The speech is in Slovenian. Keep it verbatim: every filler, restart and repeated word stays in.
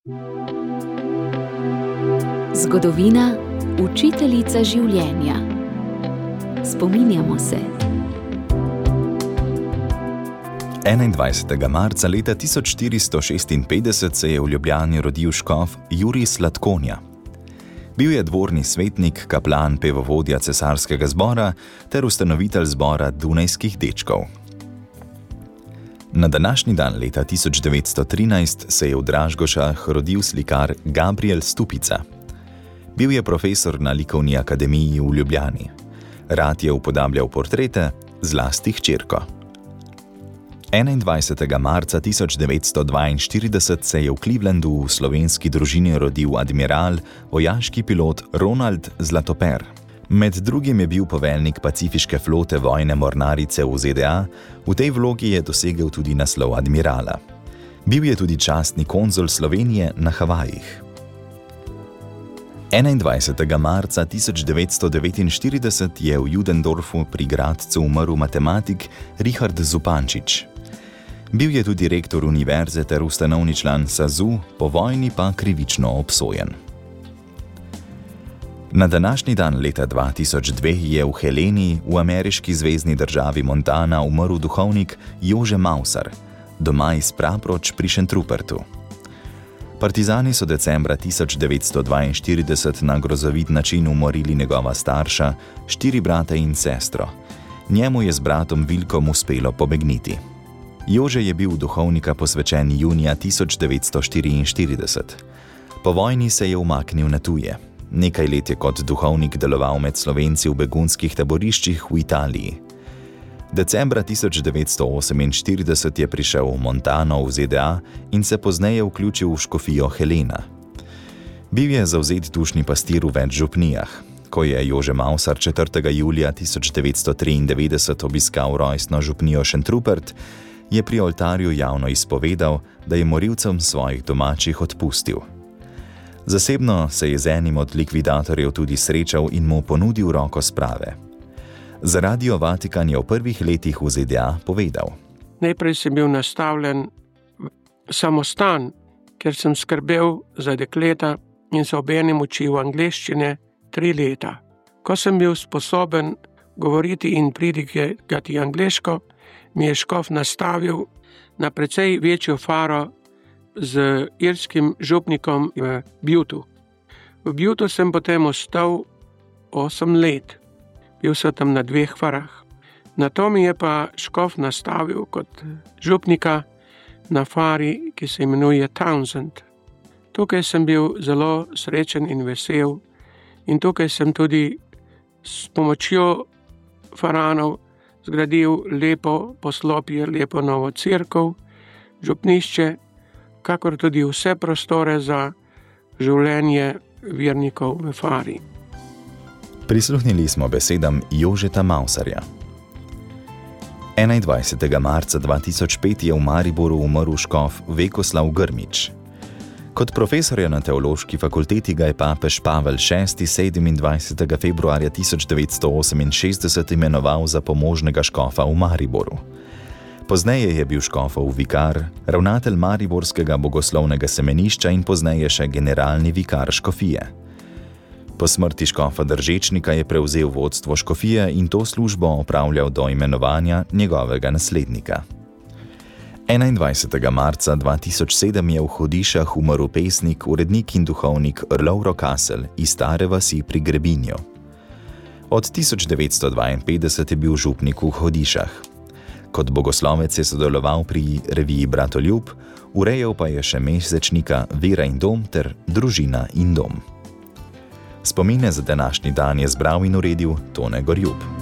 Zgodovina, učiteljica življenja. Spominjamo se. enaindvajsetega marca leta tisoč štiristo šestinpetdeset se je v Ljubljani rodil škof Jurij Slatkonja. Bil je dvorni svetnik, kaplan, pevovodja cesarskega zbora ter ustanovitelj zbora Dunajskih dečkov. Na današnji dan leta tisoč devetsto trinajst se je v Dražgošah rodil slikar Gabriel Stupica. Bil je profesor na Likovni akademiji v Ljubljani. Rad je upodabljal portrete, zlasti hčerko. enaindvajsetega marca tisoč devetsto dvainštirideset se je v Clevelandu v slovenski družini rodil admiral, vojaški pilot Ronald Zlatoper. Med drugim je bil poveljnik pacifiške flote vojne mornarice v Z D A, v tej vlogi je dosegel tudi naslov admirala. Bil je tudi častni konzul Slovenije na Havajih. enaindvajsetega marca tisoč devetsto devetinštirideset je v Judendorfu pri Gradcu umrl matematik Richard Zupančič. Bil je tudi rektor univerze ter ustanovni član S A Z U, po vojni pa krivično obsojen. Na današnji dan leta dva tisoč dve je v Heleni, v ameriški zvezni državi Montana, umrl duhovnik Jože Mausar, doma iz Praproč pri Šentrupertu. Partizani so decembra tisoč devetsto dvainštirideset na grozovit način umorili njegova starša, štiri brate in sestro. Njemu je z bratom Vilkom uspelo pobegniti. Jože je bil duhovnika posvečen junija tisoč devetsto štiriinštirideset. Po vojni se je umaknil na tuje. Nekaj let je kot duhovnik deloval med Slovenci v begunskih taboriščih v Italiji. Decembra tisoč devetsto oseminštirideset je prišel v Montano v Z D A in se pozneje vključil v škofijo Helena. Bil je zavzet dušni pastir v več župnijah. Ko je Jože Mausar četrtega julija tisoč devetsto triindevetdeset obiskal rojstno župnijo Šentrupert, je pri oltarju javno izpovedal, da je morilcem svojih domačih odpustil. Zasebno se je z enim od likvidatorjev tudi srečal in mu ponudil roko sprave. Za Radio Vatikan je v prvih letih v Z D A povedal: Najprej sem bil nastavljen samostan, ker sem skrbel za dekleta in se obenem učil angleščine tri leta. Ko sem bil sposoben govoriti in pridigati angleško, mi je škof nastavil na precej večjo faro z irskim župnikom v Butu. V Butu sem potem ostal osem let. Bil sem tam na dveh farah. Na to mi je pa škof nastavil kot župnika na fari, ki se imenuje Townsend. Tukaj sem bil zelo srečen in vesel in tukaj sem tudi s pomočjo faranov zgradil lepo poslopje, lepo novo cerkev, župnišče, kakor tudi vse prostore za življenje vernikov v fari. Prisluhnili smo besedam Jožeta Mausarja. enaindvajsetega marca dva tisoč pet je v Mariboru umrl škof Vekoslav Grmič. Kot profesorja na teološki fakulteti ga je papež Pavel šesti sedemindvajsetega februarja tisoč devetsto oseminšestdeset imenoval za pomožnega škofa v Mariboru. Pozneje je bil škofov vikar, ravnatelj mariborskega bogoslovnega semenišča in pozneje še generalni vikar škofije. Po smrti škofa Držečnika je prevzel vodstvo škofije in to službo opravljal do imenovanja njegovega naslednika. enaindvajsetega marca dva tisoč sedem je v Hodišah umrl pesnik, urednik in duhovnik Lovro Kasel iz Stare vasi pri Grebinju. Od tisoč devetsto dvainpetdeset je bil župnik v Hodišah. Kot bogoslovec je sodeloval pri reviji Bratoljub, urejal pa je še mesečnika Vera in dom ter Družina in dom. Spomine za današnji dan je zbral in uredil Tone Gorjub.